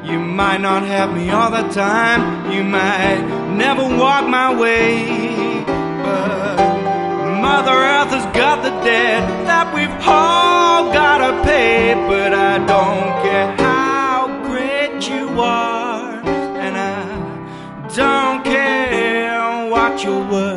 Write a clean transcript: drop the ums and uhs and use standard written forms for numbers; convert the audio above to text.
You might not have me all the time, you might never walk my way, but Mother Earth has got the debt that we've all gotta pay. But I don't care how great you are, and I don't care what you're worth.